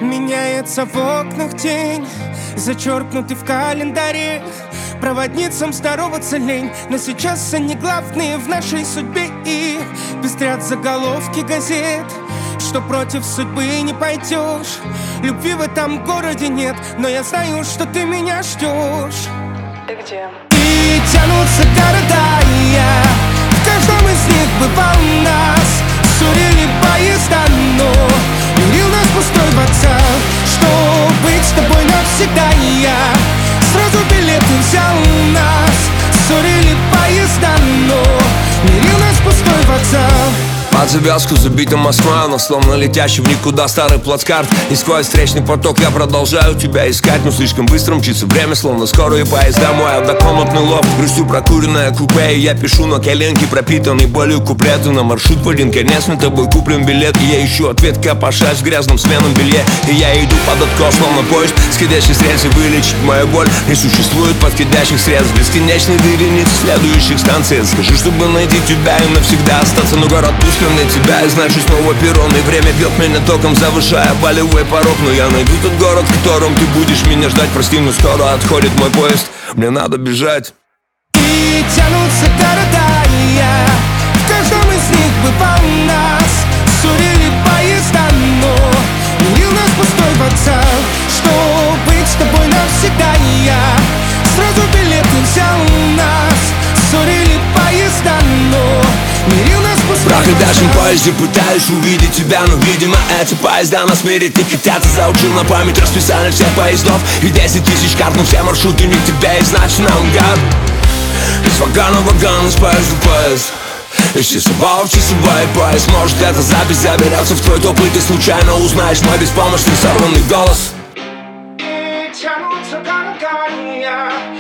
Меняется в окнах тень, зачеркнутый в календаре. Проводницам здороваться лень, но сейчас они главные в нашей судьбе. И пестрят заголовки газет, что против судьбы не пойдешь. Любви в этом городе нет, но я знаю, что ты меня ждешь. Ты где? И тянутся города, и я в каждом из них бывал нас. Ссорили поезда, но мирил нас пустой вокзал. Что быть с тобой навсегда, и я сразу билеты взял нас. Ссорили поезда, но мирил нас пустой вокзал. Под завязку забита Москва, но словно летящий в никуда старый плацкарт. И сквозь встречный поток я продолжаю тебя искать, но слишком быстро мчится время, словно скорые поезда. Мой однокомнатный лофт, грустью прокуренное купе. И я пишу на коленке пропитанный болью куплеты. На маршрут в один конец, на тобой куплен билет. И я ищу ответ, копошась в грязном сменном белье. И я иду под откос, словно поезд, скидящий с рельсы. Вылечить мою боль не существует подходящих средств. Бесконечной вереницы следующих станций. Скажи, чтобы найти тебя и навсегда остаться. Но город пуст для тебя, и значит снова перрон. И время бьет меня током, завышая болевой порог. Но я найду тот город, в котором ты будешь меня ждать. Прости, но скоро отходит мой поезд, мне надо бежать. И тянутся города, и я в каждом из них бывал нас. Ссорили поезда, но мирил нас пустой вокзал. Что быть с тобой навсегда, и я сразу билеты взял нас. Ссорили поезда, но мирил нас пустой В проходящем поезде пытаюсь увидеть тебя, но, видимо, эти поезда нас мирить не хотят. Я заучил на память расписание всех поездов и 10 тысяч карт, но все маршруты не к тебе, и значит наугад. Из вагона в вагон, из поезда в поезд. Из часового в часовой поезд. Может, эта запись заберется в твой топлый, ты случайно узнаешь мой беспомощный сорванный голос. И тянутся города, и я